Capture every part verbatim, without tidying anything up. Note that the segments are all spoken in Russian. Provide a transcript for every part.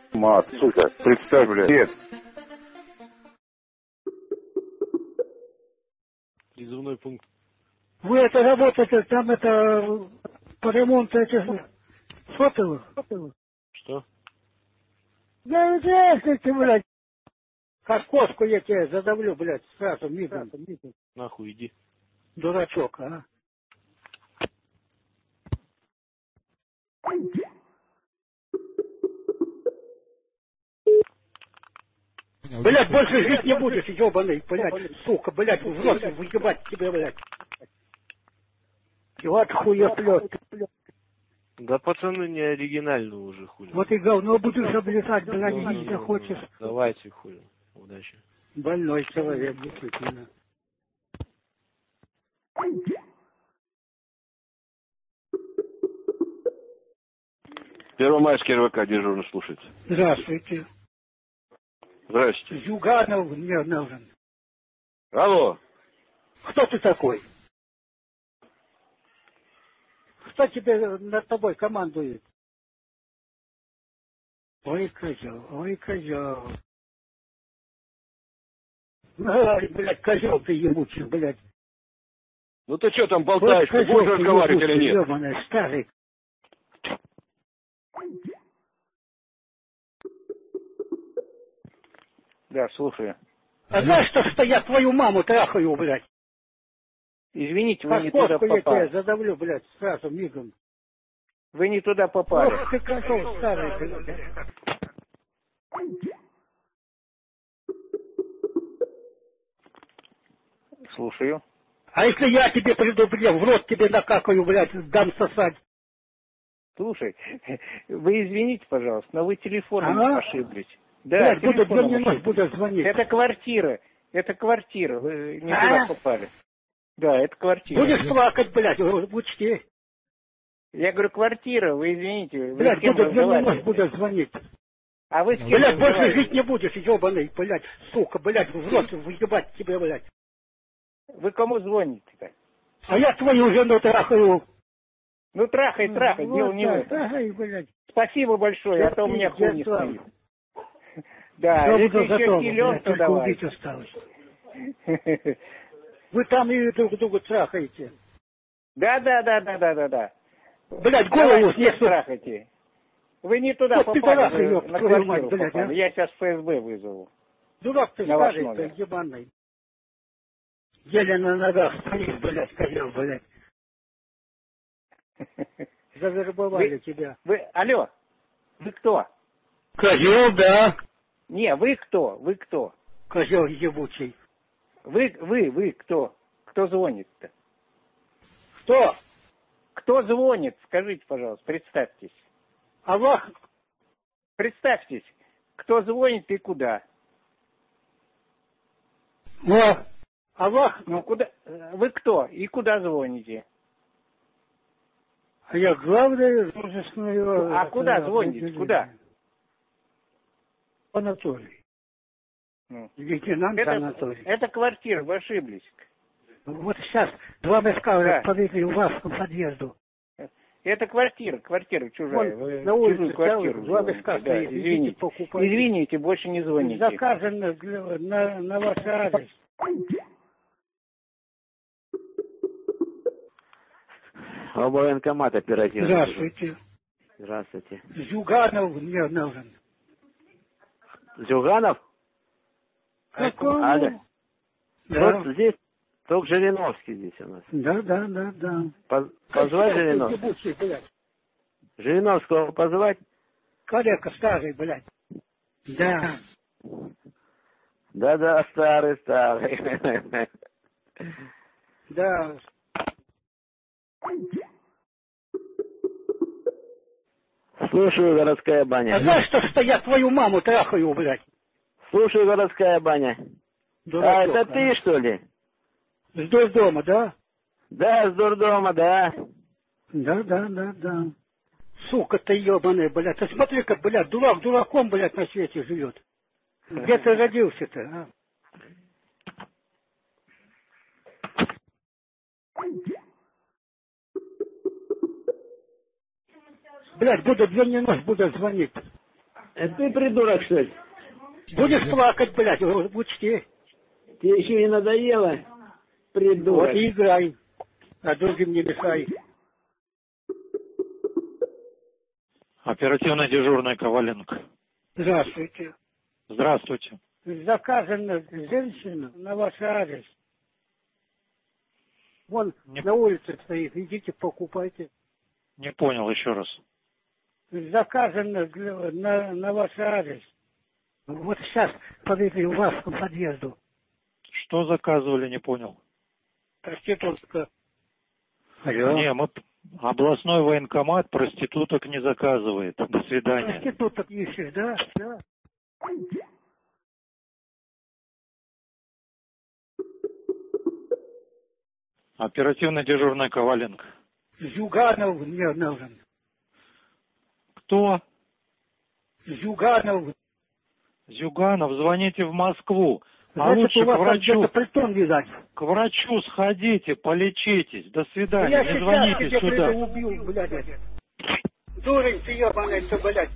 Мат, сука, представь, блядь. Нет. Призывной пункт. Вы это работаете, там это по ремонту этих сотовых? Что? Да здравствуйте, блядь. Как кошку я тебе задавлю, блядь, сразу мигом. Нахуй иди. Дурачок, а. Блядь, больше жить не будешь, ебаный, блядь, сука, блядь, в рот выебать тебе, блядь. И вот хуеплет. Да пацаны не оригинальные уже, хули. Вот и говно будешь облетать, блядь, Ну, если ну, хочешь. Давайте, хули. Удачи. Больной человек, действительно. Первомайский РВК дежурно слушается. Здравствуйте. Здравствуйте. Зюганов мне нужен. Алло. Кто ты такой? Кто тебе над тобой командует? Ой, козел, ой, козел. Ай, блядь, козел ты ебучий, блядь. Ну ты что там болтаешь? Ты будешь разговаривать или нет? Ебаный, старый. Да, слушаю. А знаешь, что, что я твою маму трахаю, блядь? Извините, вы Как не туда кошку я попали. тебя задавлю, блядь, сразу мигом. Вы не туда попали. Ох ты, козел старый, блядь. Слушаю. А если я тебе приду, блядь, в рот тебе накакаю, блядь, дам сосать? Слушай, вы извините, пожалуйста, но вы телефоном Ага. ошиблись. Да, Блядь, буду телефоном день и ночь ошиблись. буду звонить. Это квартира. Это квартира. Вы не А? туда попали. Да, это квартира. Будешь плакать, блядь, учти. Я говорю, квартира, вы извините. Вы Блядь, с кем буду день и ночь разговариваете? буду звонить. А вы с кем Блядь, больше разговариваете? жить не будешь, ебаный, блядь, сука, блядь, в рот выебать тебе, блядь. Вы кому звоните-то? А я твою жену трахаю. Ну, трахай, трахай, Вот дело не в так, этом. ай, блядь. Спасибо большое, а то у Терпи, меня хуй не дед, стоит. Да, Всё если буду еще готово, силен, блядь, то только давай. убить осталось. Вы там и друг друга трахаете. Да, да, да, да, да, да, да. Блядь, Давай голову всех снесу. трахайте. Вы не туда Вот попали, пидорасы, вы ёб на твою квартиру мать, блядь, попали. а. Я сейчас ФСБ вызову. Дурак ты На ваш старый, номер. ты ебаный. Еле на ногах стоишь, блядь, козел, блядь. Завербовали Вы, тебя. вы, алло, вы кто? Козел, да. Не, вы кто? Вы кто? Козел ебучий. Вы, вы, вы кто? Кто звонит-то? Кто? Кто звонит? Скажите, пожалуйста, представьтесь. Аллах? Представьтесь, кто звонит и куда? О, Аллах? Ну, куда? Вы кто? И куда звоните? А я главный должностной... А куда звоните? Куда? Анатолий. Ну. Лейтенант Это, Анатолий. это квартира, вы ошиблись. Вот сейчас два мешка Да. повезли у вас к подъезду. Это квартира, квартира чужая. Вон, Вы на улице чужую квартиру стоят, два звоните. мешка Да, стоит, идите извините. покупайте. Извините, больше не звоните. Заказано для- на, на ваш адрес. Оба военкомат оперативно. Здравствуйте. Здравствуйте. Зюганов мне нужен. Зюганов? Какого? Алло. Да. Вот здесь только Жириновский здесь у нас. Да, да, да, да. Поз- Позвать Жириновского? Ебучий, блядь. Жириновского позвать? Коллега старый, блядь. Да. Да-да, старый, старый. Да. Слушаю, городская баня. А знаешь, что, что я твою маму трахаю, блядь? Слушаю, городская баня. А, Дурачок, это ты, что ли? С дурдома, да? Да, с дурдома, да. Да, да, да, да. Сука ты ебаная, блядь. Ты смотри-ка, блядь, дурак дураком, блядь, на свете живет. Где ты родился-то, а? Блядь, буду день и ночь буду звонить. Это ты придурок, что ли? Будешь плакать, блядь, учти. Тебе еще не надоело? Придурок. Вот и играй, а другим не мешай. Оперативно дежурный Коваленко. Здравствуйте. Здравствуйте. Заказана женщина на ваш адрес. Вон Не, на улице стоит, идите покупайте. не понял еще раз. Заказано для- на, на ваш адрес. Вот сейчас подойду у вас к подъезду. Что заказывали, не понял. Проститутка. Алло. Не, мы областной военкомат проституток не заказывает. До свидания. Проституток ищешь, да? Да. Оперативно дежурный Коваленко. Зюганов мне нужен. Кто? Зюганов. Зюганов, звоните в Москву. А Значит, лучше у вас к врачу. где-то притон, видать. К врачу сходите, полечитесь. До свидания. Я Не сейчас звоните тебе сюда. приду, убью, блядь. Дурень ты ебаный, ты, блядь.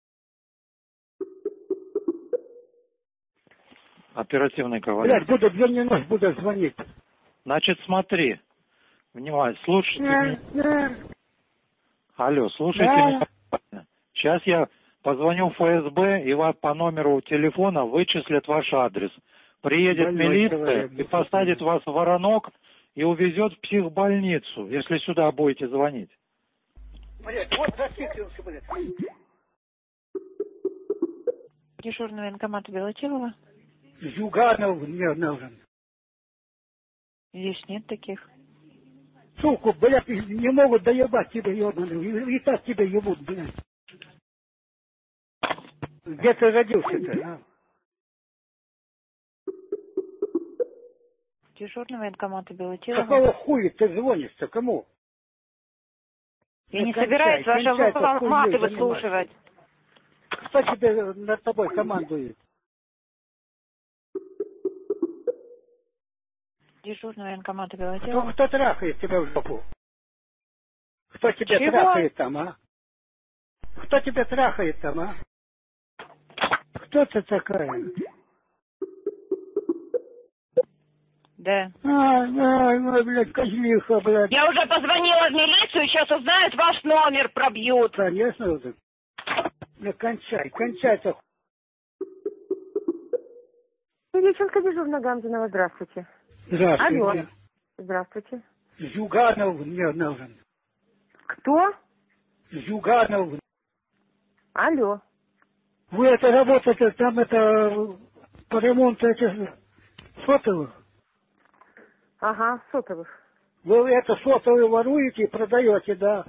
Оперативный Коваленко. Блядь, буду день и ночь буду звонить. Значит, смотри. Внимание, слушайте меня. Алло, слушайте Да. меня. Сейчас я позвоню в эф эс бэ, и вам по номеру телефона вычислят ваш адрес. Приедет Больной милиция человек, и посадит вас в воронок и увезет в психбольницу, если сюда будете звонить. Блядь, вот зациклился, блядь. Дежурный военкомат Белочилова. Зюганов мне нужен. Здесь нет таких. Суку, блядь, не могут доебать тебя, ебаный. И, и так тебя ебут, блядь. Где ты родился-то, а? Дежурный военкомат Белочилова. Какого хуя ты звонишь-то, кому? Я не кончай, собираюсь ваши кончай эту маты хуйней выслушивать. Кто тебе над тобой командует? Дежурный военкомат Кто, Белочилова. кто трахает тебя в жопу? Кто тебя Чего? трахает там, а? Кто тебя трахает там, а? Кто ты такая? Да. Ай, ай, ай, блядь, козлиха, блядь. Я уже позвонила в милицию, сейчас узнают, ваш номер пробьют. Конечно, вот это. Ну, кончай, кончай-то. Девчонка дежурная Гамзинова, здравствуйте. Здравствуйте. Алло. Здравствуйте. Зюганов мне нужен. Кто? Зюганов. Алло. Вы это работаете, там это, по ремонту этих сотовых? Ага, сотовых. Вы это сотовые воруете и продаете, да?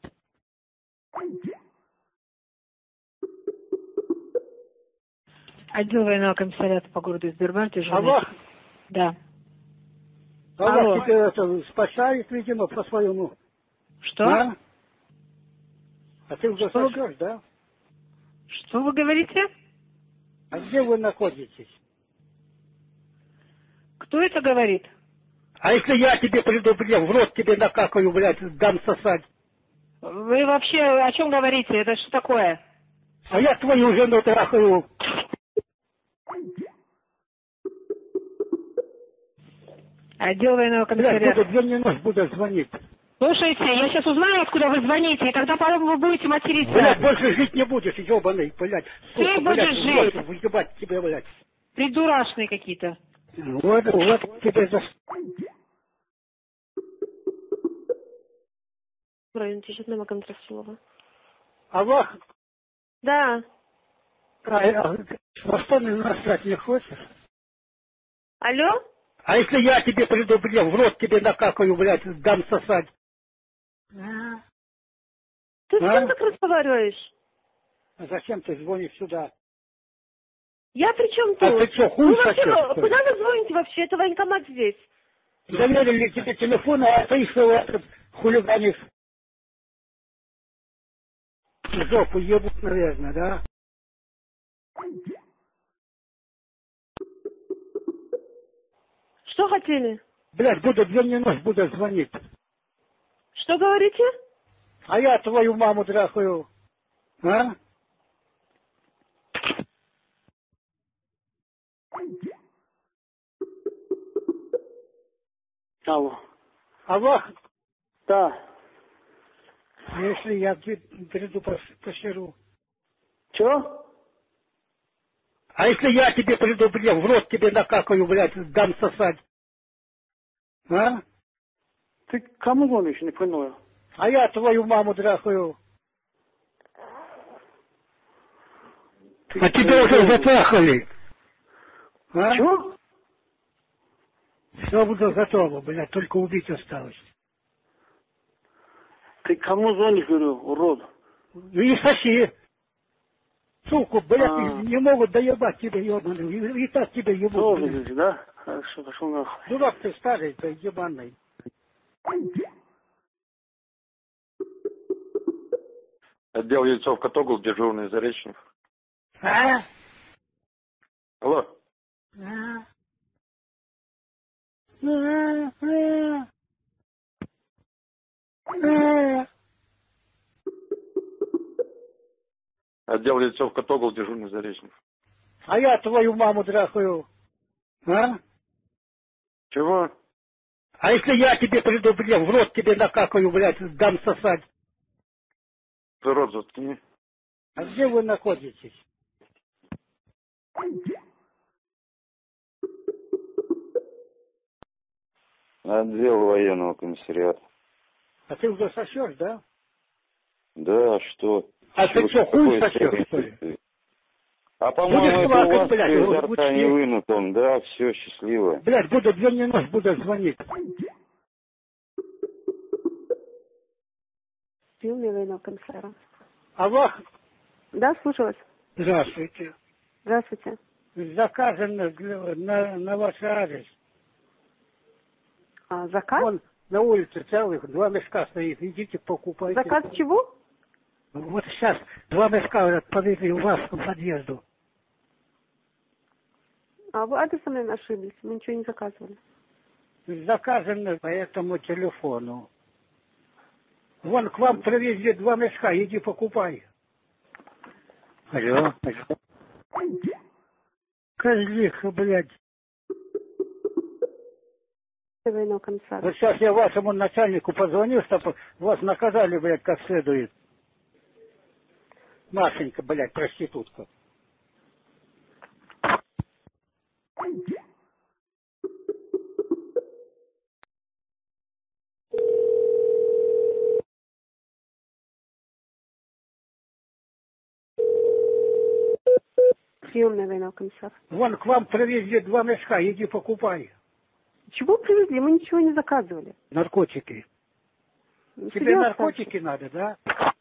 Отдел военного комиссариата по городу Сбербанк. Алло. Да. Алло. Алло. Тебе это спасает, видимо, по-своему. Что? А, а ты уже Что? сосешь, да? Что вы говорите? А где вы находитесь? Кто это говорит? А если я тебе предупредил, в рот тебе накакаю, блядь, дам сосать. Вы вообще о чем говорите? Это что такое? А я твою жену трахаю. Отдел военного Блядь, комиссариата. буду день и ночь буду звонить. Слушайте, я сейчас узнаю, откуда вы звоните, и тогда потом вы будете материться. Блядь, больше жить не будешь, ебаный, блядь. Ты Сука, будешь блядь, жить. в рот выебать тебе, блядь. Придурашные какие-то. Вот, вот тебе за... Район дежурного Контрасилова. Алло, Да. а, а, во что мне насрать не хочешь? Алло? А если я тебе предупредил, в рот тебе накакаю, блядь, дам сосать. Ты с А? кем так разговариваешь? А зачем ты звонишь сюда? Я при чем А тут? ты что, хуй Вы вообще, сосёшь, что ли? куда вы звоните вообще? Это военкомат здесь. Доверили тебе телефон, а ты что, этот, хулиганишь? В жопу ебут, наверное, да? Что хотели? Блядь, буду день и ночь буду звонить. Что говорите? А я твою маму трахаю. А? Алло. Алло? Да. Если я приду по, по серу. Чего? А если я тебе приду, блядь, в рот тебе накакаю, блядь, дам сосать? А? Ты кому звонишь, не понял? А я твою маму драхаю. Ты а тебя уже затрахали. А? Чего? Все будет готово, блядь, только убить осталось. Ты кому звонишь, говорю, урод? И соси. Суку, блядь, А. не могут доебать тебя, ебаный. И, и так тебя ебут. Тоже, блядь. говоришь, да? Хорошо, пошел нахуй. Дурак ты старый, да ебаный. Отдел Ельцов Катогл, дежурный Заречнев. А? Алло. А? А? А? А? Отдел Ельцов Катогл, дежурный Заречнев. А я твою маму драхаю. А? Чего? А если я тебе приду, блядь, в рот тебе накакаю, блядь, дам сосать? Ты рот заткни. А где вы находитесь? Отдел военного комиссариата. А ты уже сосешь, да? Да, что? А ты что, хуй Какой сосешь, что ли? А по-моему, это у плакать, вас блядь, изо вот рта учти. не вынут он. Да, все, счастливо. Блядь, буду дверной нож, буду звонить. Фирме военного комиссара. Алло? Да, слушаю вас. Здравствуйте. Здравствуйте. Заказано для- на, на ваш адрес. А, заказ? Вон на улице целых два мешка стоит. Идите покупайте. Заказ чего? Вот сейчас два мешка говорят, повезли у вас к подъезду. А вы адресом, наверное, ошиблись. Мы ничего не заказывали. Заказано по этому телефону. Вон к вам привезли два мешка, иди покупай. Алло. Козлиха, блядь. Военного комиссара. Вот сейчас я вашему начальнику позвоню, чтобы вас наказали, блядь, как следует. Машенька, блядь, проститутка. Приемная военного комиссара. Вон к вам привезли два мешка, иди покупай. Чего привезли? Мы ничего не заказывали. Наркотики. Ну, Тебе серьезно? наркотики надо, да?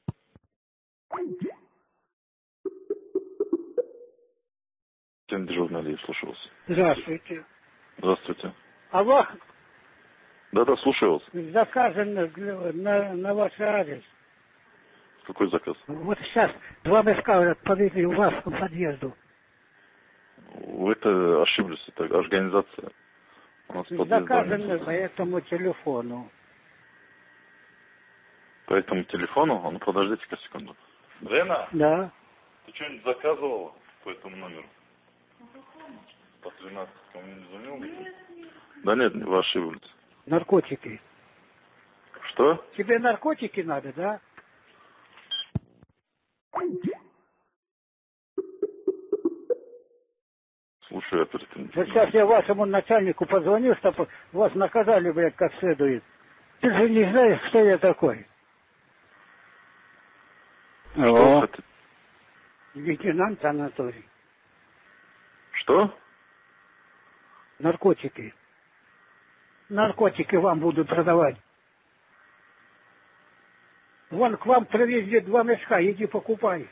Тем дежурный слушался. Здравствуйте. Здравствуйте. Алло, Да-да, слушаю вас. заказано для- на, на ваш адрес. Какой заказ? Вот сейчас два мешка говорят, повезли у вас к подъезду. Вы это ошиблись, это организация. У нас подъезд Заказано занят. по этому телефону. По этому телефону? А ну подождите-ка секунду. Лена, Да. ты что-нибудь заказывала по этому номеру? По тринадцатому не звонил? Да нет, вы ошиблись. Наркотики. Что? Тебе наркотики надо, да? Слушай, я перед этим- Вот сейчас я вашему начальнику позвоню, чтобы вас наказали, блядь, как следует. Ты же не знаешь, кто я такой. Что вы хотите? Лейтенант Анатолий. Что? Наркотики. Наркотики вам будут продавать. Вон к вам привезли два мешка, иди покупай.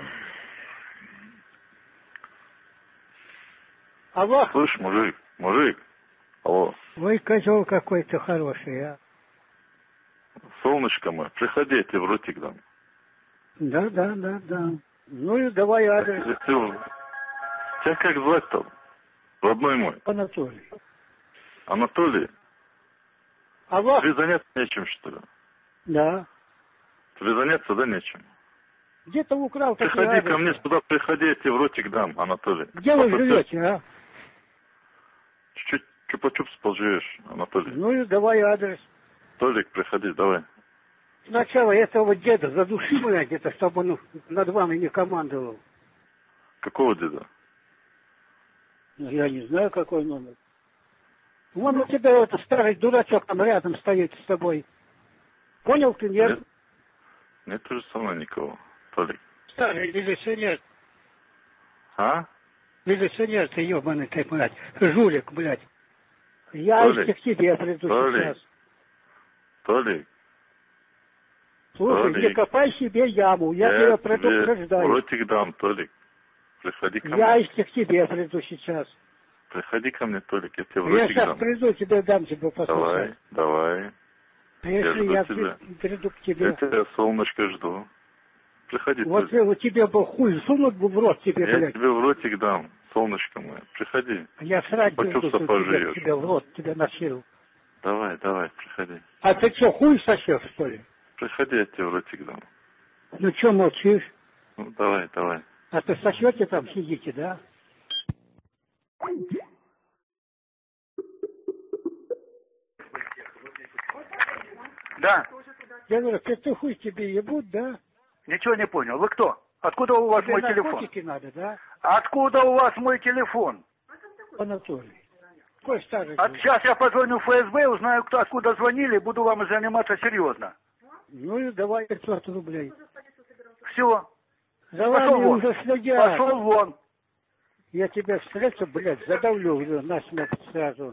Алло, Слышь, мужик, мужик. Алло, вы козел какой-то хороший, а? солнышко мое, приходите в ротик дам. Да, да, да, да. Ну и давай адрес. Ты- ты- Тебя как звать-то? Родной мой. Анатолий. Анатолий, Алло, тебе заняться нечем, что ли? да. Тебе заняться, да, нечем? Где-то украл такой Приходи адрес. ко мне сюда, приходи, я тебе в ротик дам, Анатолий. Где вы Посмотри. живете, а? Чуть-чуть Чупа-чупс пожуешь, Анатолий. Ну и давай адрес. Толик, приходи, давай. Сначала этого деда задуши, блядь, это, чтобы он над вами не командовал. Какого деда? Ну, я не знаю, какой номер. Вон у тебя вот старый дурачок там рядом стоит с тобой. Понял ты, нет? Нет, нет тоже со мной никого, Толик. Старый милиционер. А? Милиционер ты, ебаный ты, блядь. Жулик, блядь. Я Толик, еще к тебе приду Толик, сейчас. Толик. Слушай, Толик, не копай себе яму, я, я тебя тебе предупреждаю. ротик дам, Толик. Приходи ко Я мне. еще к тебе приду сейчас. Приходи ко мне, Толик, я тебе в Я ротик сейчас дам. приду, тебе дам тебе послушать. Давай, давай. А если жду я тебя. приду к Я тебе? тебя, солнышко, жду. Приходи, Вот Толик. у тебя бы хуй сунут бы в рот тебе, Я блядь. тебе в ротик дам, солнышко мое. Приходи. Я срать буду Чупа-чупса тебе, пожуешь. тебе в рот, тебя носил. Давай, давай, приходи. А ты что, хуй сосешь, что ли? Приходи, я тебе в ротик дам. Ну что молчишь? Ну, давай, давай. А ты сосете там, сидите, да? Да. Я говорю, ты хуй тебе ебут, да? Ничего не понял. Вы кто? Откуда у вас Тебе мой телефон? наркотики надо, да? Откуда у вас мой телефон? Анатолий. Какой старый? А сейчас я позвоню в эф эс бэ, узнаю, кто откуда звонили, буду вам заниматься серьезно. Ну и давай пятьсот рублей. Все. За Пошел вами вон. уже следят. Пошел вон. Я тебя встречу, блядь, задавлю уже насмерть сразу.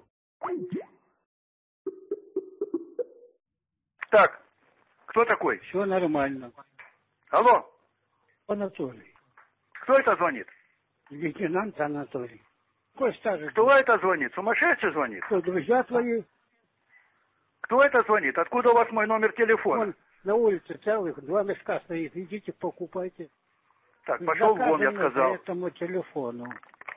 Так, кто такой? Все нормально. Алло, Анатолий. кто это звонит? Лейтенант Анатолий. Какой старый? Кто это звонит? Сумасшедший звонит? Кто, друзья твои? Кто это звонит? Откуда у вас мой номер телефона? Вон на улице целых два мешка стоит. Идите, покупайте. Так, пошел вон, я Заказано сказал. по этому телефону.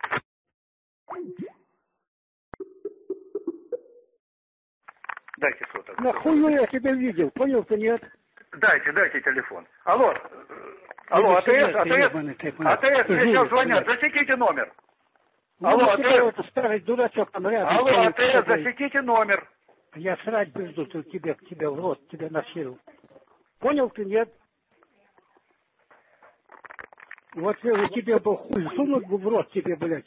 Дайте сотовый. Нахуй я тебя видел, понял ты, нет? Дайте, дайте телефон. Алло, алло, АТС, АТС, АТС, мне сейчас звонят, засеките номер. Алло, АТС. Это старый дурачок там рядом. Алло, АТС, засеките номер. Я срать буду тут тебе, к тебе в рот, тебя носил. Понял ты, нет? Вот у тебя бы хуй сунут бы в рот тебе, блядь.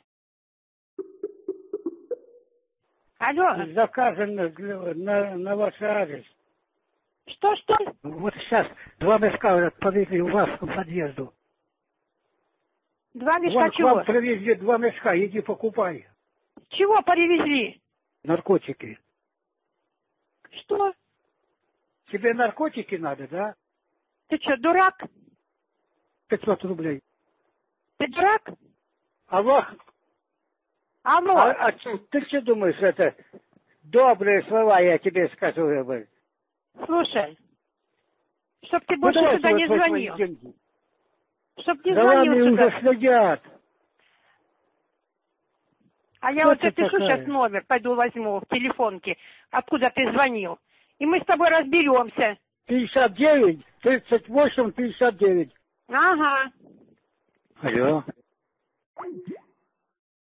Алло. Заказано для- на, на ваш адрес. Что, что? Вот сейчас два мешка вот повезли у вас к подъезду. Два мешка Вон к чего? вам привезли два мешка, иди покупай. Чего привезли? Наркотики. Что? Тебе наркотики надо, да? Ты что, дурак? пятьсот рублей. Ты дурак? Алло. Алло. А, а ты, ты что думаешь, это добрые слова я тебе скажу, блядь? Слушай, чтоб ты Ну, больше давай сюда свои- не свои звонил. деньги. Чтоб не За звонил вами сюда. уже следят. А я Кто вот ты запишу такая? сейчас номер, пойду возьму в телефонке, откуда ты звонил. И мы с тобой разберемся. пятьдесят девять, тридцать восемь, пятьдесят девять. Ага. Алло.